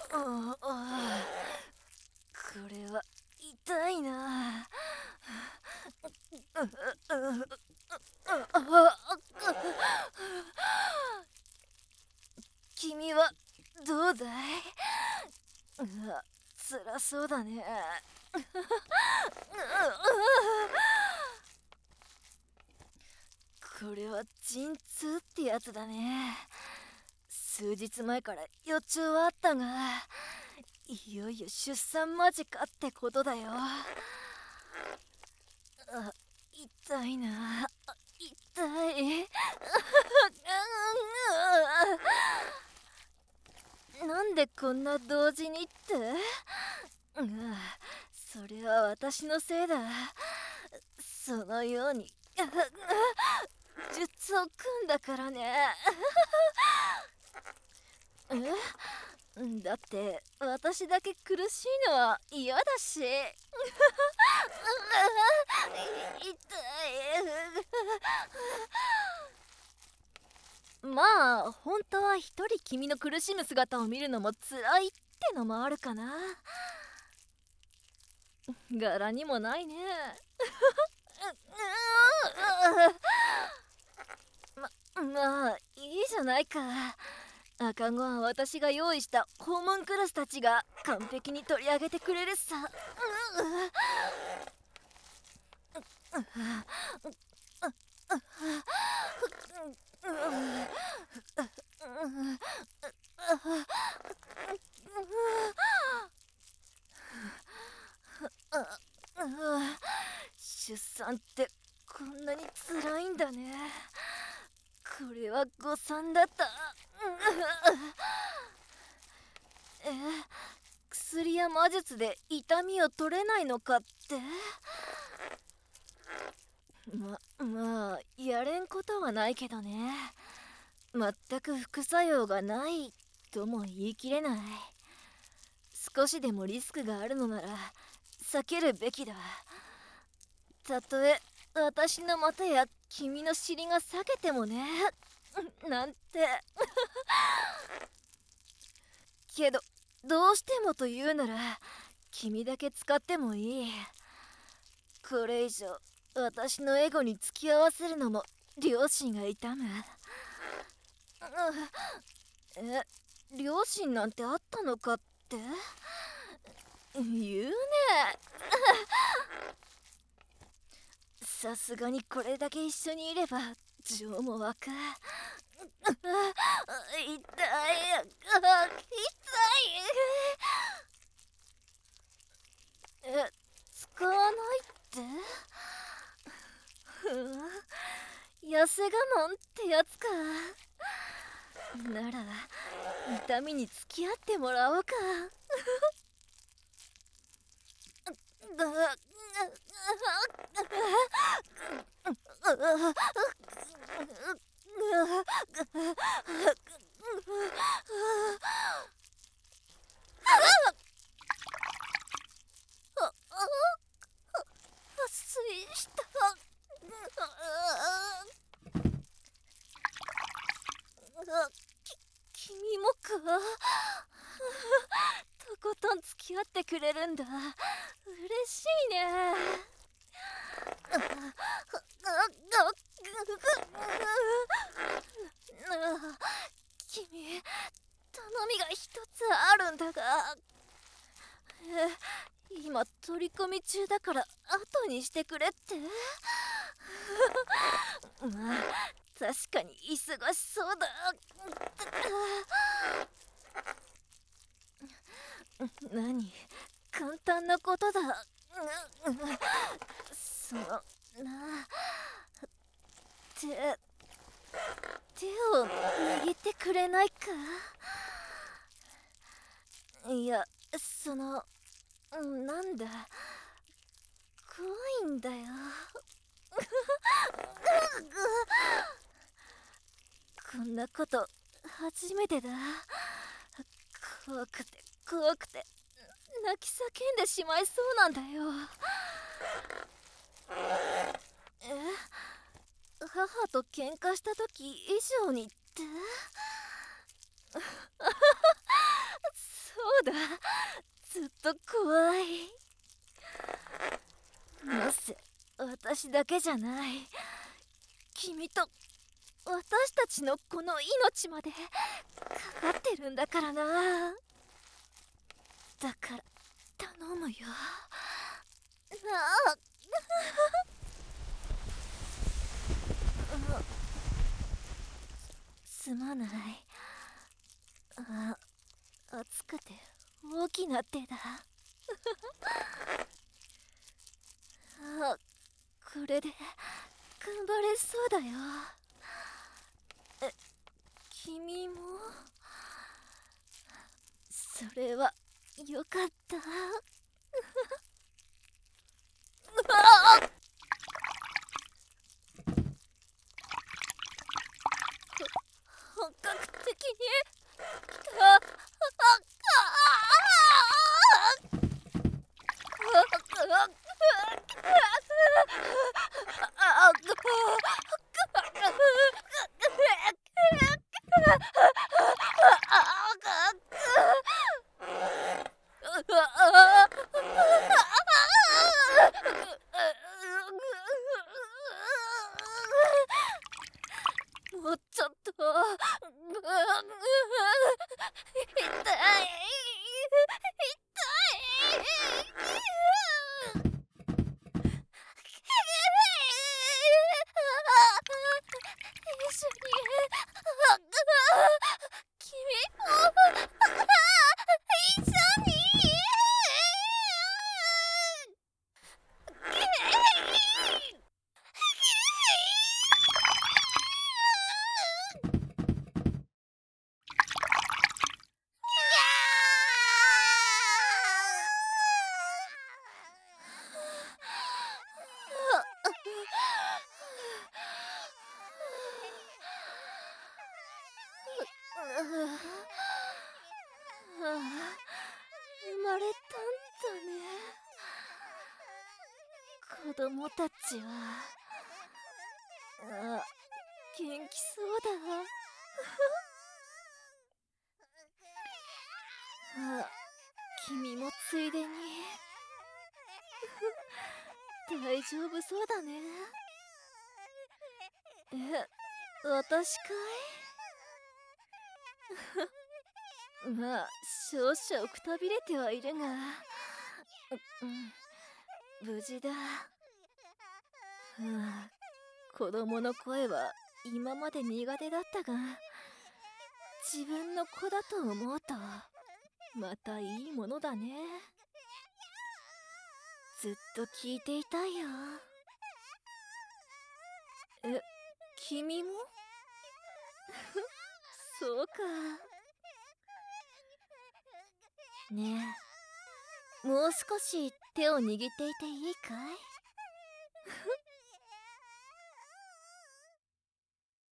これは痛いな。君はどうだい？辛そうだね。これは陣痛ってやつだね。数日前から予兆はあったが、いよいよ出産間近ってことだよ。痛いな。痛い。なんでこんな同時にって？それは私のせいだ。そのように術を組んだからね。だって私だけ苦しいのは嫌だし。痛い。まあ本当は一人君の苦しむ姿を見るのも辛いってのもあるかな。柄にもないね。まあいいじゃないか。赤子は私が用意したホームンクラスたちが完璧に取り上げてくれるさ。出産ってこんなに辛いんだね。これは誤算だった。え、薬や魔術で痛みを取れないのかって？まあやれんことはないけどね。全く副作用がないとも言い切れない。少しでもリスクがあるのなら避けるべきだ。たとえ私の股や君の尻が裂けてもね。なんて。けどどうしてもと言うなら君だけ使ってもいい。これ以上私のエゴに付き合わせるのも両親が痛む。両親なんてあったのかって言うね。さすがにこれだけ一緒にいれば情も湧く。痛い。使わないって痩せ我慢ってやつか。なら痛みに付き合ってもらおうか。発水した。君もか。とことん付き合ってくれるんだ。嬉しいね。君、頼みが一つあるんだが。今取り込み中だから後にしてくれって。まあ確かに忙しそうだ。何、簡単なことだ。そのな、手を握ってくれないか。いや、なんだ、怖いんだよ。こんなこと初めてだ。怖くて怖くて泣き叫んでしまいそうなんだよ。母と喧嘩した時以上にって？そうと怖い。なぜ私だけじゃない、君と私たちのこの命までかかってるんだからな。だから頼むよ。ああすまない。熱くて大きな手だ。これで頑張れそうだよ。君もそれはよかった。本格的にあもうちょっと痛い。一緒に君も一緒に生まれたんだね。子供たちは元気そうだ。君もついでに大丈夫そうだね。私かい？まあ少々くたびれてはいるが、無事だ。子供の声は今まで苦手だったが、自分の子だと思うとまたいいものだね。ずっと聞いていたいよ。君もそうか。ねえ、もう少し手を握っていていいかい？